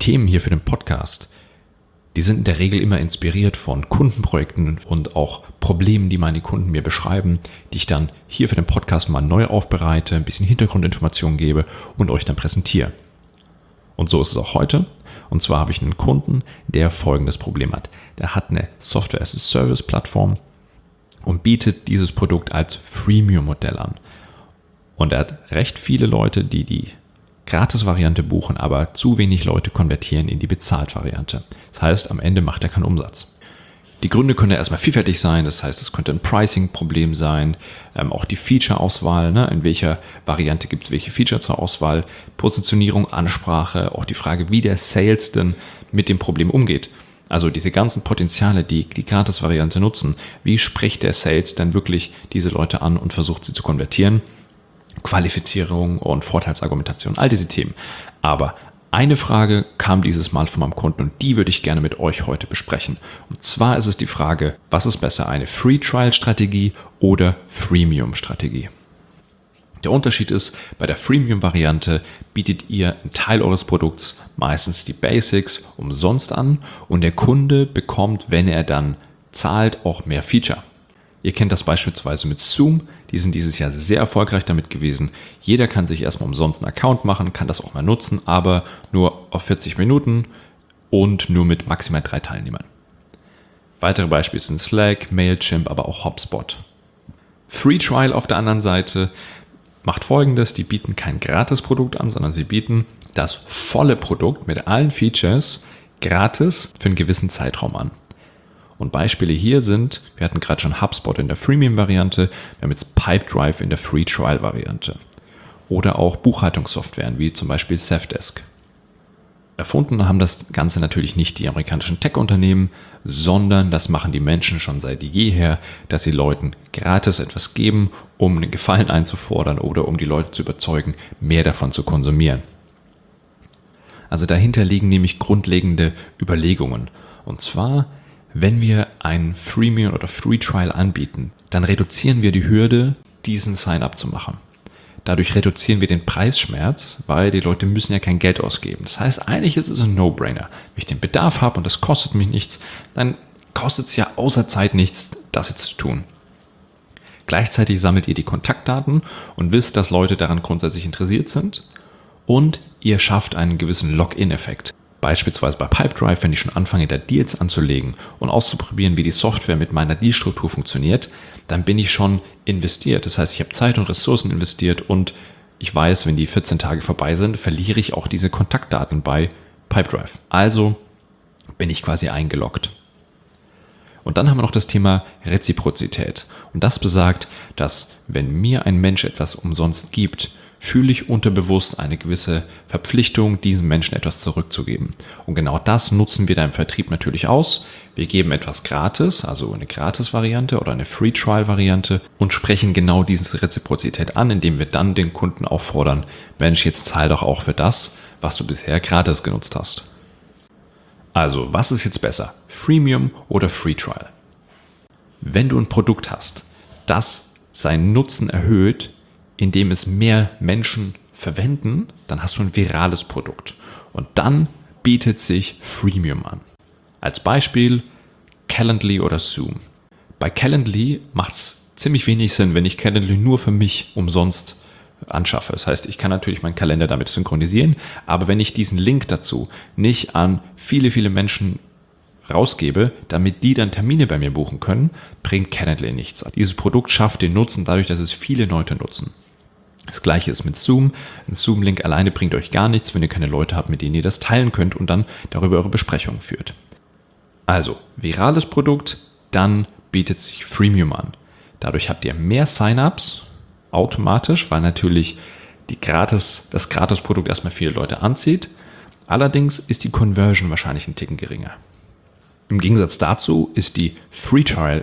Themen hier für den Podcast, die sind in der Regel immer inspiriert von Kundenprojekten und auch Problemen, die meine Kunden mir beschreiben, die ich dann hier für den Podcast mal neu aufbereite, ein bisschen Hintergrundinformationen gebe und euch dann präsentiere. Und so ist es auch heute. Und zwar habe ich einen Kunden, der folgendes Problem hat. Der hat eine Software-as-a-Service-Plattform und bietet dieses Produkt als Freemium-Modell an. Und er hat recht viele Leute, die die Gratis-Variante buchen, aber zu wenig Leute konvertieren in die Bezahlt-Variante. Das heißt, am Ende macht er keinen Umsatz. Die Gründe können ja erstmal vielfältig sein, das heißt, es könnte ein Pricing-Problem sein, auch die Feature-Auswahl, in welcher Variante gibt es welche Feature zur Auswahl, Positionierung, Ansprache, auch die Frage, wie der Sales denn mit dem Problem umgeht. Also diese ganzen Potenziale, die die Gratis-Variante nutzen, wie spricht der Sales denn wirklich diese Leute an und versucht sie zu konvertieren? Qualifizierung und Vorteilsargumentation, all diese Themen. Aber eine Frage kam dieses Mal von meinem Kunden und die würde ich gerne mit euch heute besprechen. Und zwar ist es die Frage, was ist besser, eine Free-Trial-Strategie oder Freemium-Strategie? Der Unterschied ist, bei der Freemium-Variante bietet ihr einen Teil eures Produkts, meistens die Basics, umsonst an und der Kunde bekommt, wenn er dann zahlt, auch mehr Feature. Ihr kennt das beispielsweise mit Zoom. Die sind dieses Jahr sehr erfolgreich damit gewesen. Jeder kann sich erstmal umsonst einen Account machen, kann das auch mal nutzen, aber nur auf 40 Minuten und nur mit maximal 3 Teilnehmern. Weitere Beispiele sind Slack, Mailchimp, aber auch HubSpot. Free Trial auf der anderen Seite macht Folgendes. Die bieten kein Gratis-Produkt an, sondern sie bieten das volle Produkt mit allen Features gratis für einen gewissen Zeitraum an. Und Beispiele hier sind, wir hatten gerade schon HubSpot in der Freemium-Variante, wir haben jetzt Pipedrive in der Free-Trial-Variante. Oder auch Buchhaltungssoftwaren wie zum Beispiel Safdesk. Erfunden haben das Ganze natürlich nicht die amerikanischen Tech-Unternehmen, sondern das machen die Menschen schon seit jeher, dass sie Leuten gratis etwas geben, um einen Gefallen einzufordern oder um die Leute zu überzeugen, mehr davon zu konsumieren. Also dahinter liegen nämlich grundlegende Überlegungen. Und zwar, wenn wir einen Freemium oder Free Trial anbieten, dann reduzieren wir die Hürde, diesen Sign-up zu machen. Dadurch reduzieren wir den Preisschmerz, weil die Leute müssen ja kein Geld ausgeben. Das heißt, eigentlich ist es ein No-Brainer. Wenn ich den Bedarf habe und das kostet mich nichts, dann kostet es ja außer Zeit nichts, das jetzt zu tun. Gleichzeitig sammelt ihr die Kontaktdaten und wisst, dass Leute daran grundsätzlich interessiert sind und ihr schafft einen gewissen Login-Effekt. Beispielsweise bei Pipedrive, wenn ich schon anfange, da Deals anzulegen und auszuprobieren, wie die Software mit meiner Dealstruktur funktioniert, dann bin ich schon investiert. Das heißt, ich habe Zeit und Ressourcen investiert und ich weiß, wenn die 14 Tage vorbei sind, verliere ich auch diese Kontaktdaten bei Pipedrive. Also bin ich quasi eingeloggt. Und dann haben wir noch das Thema Reziprozität. Und das besagt, dass wenn mir ein Mensch etwas umsonst gibt, fühle ich unterbewusst eine gewisse Verpflichtung, diesem Menschen etwas zurückzugeben. Und genau das nutzen wir da im Vertrieb natürlich aus. Wir geben etwas gratis, also eine Gratis-Variante oder eine Free-Trial-Variante und sprechen genau diese Reziprozität an, indem wir dann den Kunden auffordern, Mensch, jetzt zahl doch auch für das, was du bisher gratis genutzt hast. Also, was ist jetzt besser? Freemium oder Free-Trial? Wenn du ein Produkt hast, das seinen Nutzen erhöht, indem es mehr Menschen verwenden, dann hast du ein virales Produkt. Und dann bietet sich Freemium an. Als Beispiel Calendly oder Zoom. Bei Calendly macht es ziemlich wenig Sinn, wenn ich Calendly nur für mich umsonst anschaffe. Das heißt, ich kann natürlich meinen Kalender damit synchronisieren, aber wenn ich diesen Link dazu nicht an viele, viele Menschen rausgebe, damit die dann Termine bei mir buchen können, bringt Calendly nichts. Dieses Produkt schafft den Nutzen dadurch, dass es viele Leute nutzen. Das gleiche ist mit Zoom. Ein Zoom-Link alleine bringt euch gar nichts, wenn ihr keine Leute habt, mit denen ihr das teilen könnt und dann darüber eure Besprechungen führt. Also, virales Produkt, dann bietet sich Freemium an. Dadurch habt ihr mehr Sign-ups automatisch, weil natürlich das Gratis-Produkt erstmal viele Leute anzieht. Allerdings ist die Conversion wahrscheinlich ein Ticken geringer. Im Gegensatz dazu ist die Free Trial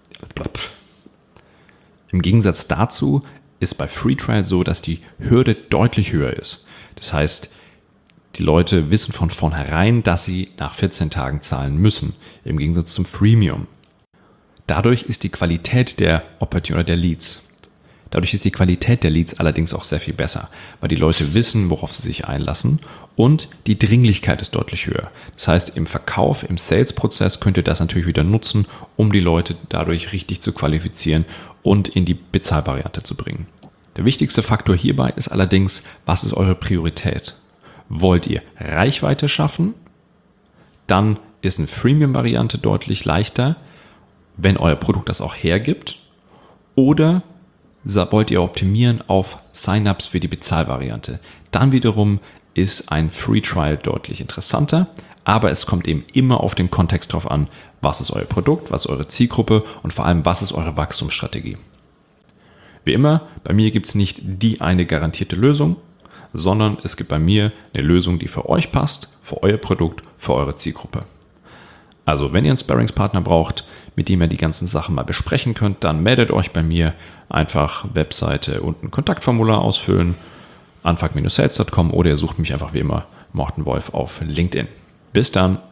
ist bei Free Trial so, dass die Hürde deutlich höher ist. Das heißt, die Leute wissen von vornherein, dass sie nach 14 Tagen zahlen müssen, im Gegensatz zum Freemium. Dadurch ist die Qualität der Opportunity oder der Leads, Dadurch ist die Qualität der Leads allerdings auch sehr viel besser, weil die Leute wissen, worauf sie sich einlassen und die Dringlichkeit ist deutlich höher. Das heißt, im Verkauf, im Sales-Prozess könnt ihr das natürlich wieder nutzen, um die Leute dadurch richtig zu qualifizieren und in die Bezahlvariante zu bringen. Der wichtigste Faktor hierbei ist allerdings, was ist eure Priorität? Wollt ihr Reichweite schaffen? Dann ist eine Freemium-Variante deutlich leichter, wenn euer Produkt das auch hergibt. Oder wollt ihr optimieren auf Sign-ups für die Bezahlvariante? Dann wiederum ist ein Free Trial deutlich interessanter, aber es kommt eben immer auf den Kontext drauf an, was ist euer Produkt, was ist eure Zielgruppe und vor allem, was ist eure Wachstumsstrategie. Wie immer, bei mir gibt es nicht die eine garantierte Lösung, sondern es gibt bei mir eine Lösung, die für euch passt, für euer Produkt, für eure Zielgruppe. Also wenn ihr einen Sparringspartner braucht, mit dem ihr die ganzen Sachen mal besprechen könnt, dann meldet euch bei mir, einfach Webseite und ein Kontaktformular ausfüllen, anfang-sales.com oder ihr sucht mich einfach wie immer, Morten Wolf auf LinkedIn. Bis dann!